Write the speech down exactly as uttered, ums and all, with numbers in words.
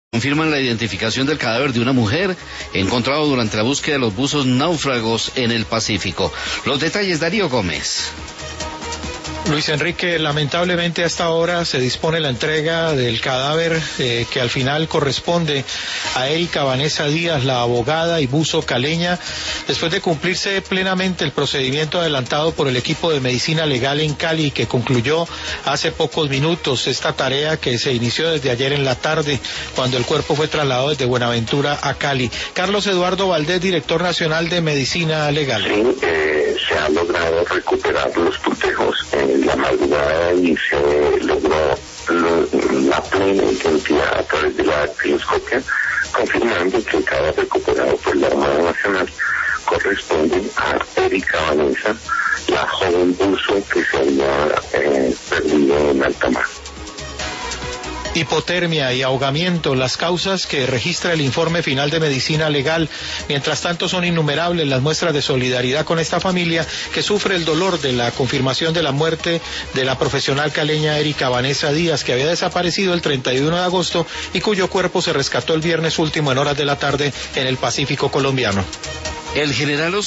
Confirman la identificación del cadáver de una mujer encontrado durante la búsqueda de los buzos náufragos en el Pacífico. Los detalles, Darío Gómez. Luis Enrique, lamentablemente a esta hora se dispone la entrega del cadáver eh, que al final corresponde a Erika Vanessa Díaz, la abogada y buzo caleña, después de cumplirse plenamente el procedimiento adelantado por el equipo de medicina legal en Cali, que concluyó hace pocos minutos esta tarea que se inició desde ayer en la tarde, cuando el cuerpo fue trasladado desde Buenaventura a Cali. Carlos Eduardo Valdés, director nacional de medicina legal. Sí, eh, se ha logrado recuperar los tutejos en la madrugada y se logró lo, la plena identidad a través de la dactiloscopia, confirmando que cada recuperado por la Armada Nacional corresponde a Erika Vanessa, la joven buzo que se había eh, perdido en alta mar. Hipotermia y ahogamiento, las causas que registra el informe final de medicina legal. Mientras tanto, son innumerables las muestras de solidaridad con esta familia que sufre el dolor de la confirmación de la muerte de la profesional caleña Erika Vanessa Díaz, que había desaparecido el treinta y uno de agosto y cuyo cuerpo se rescató el viernes último en horas de la tarde en el Pacífico colombiano. El general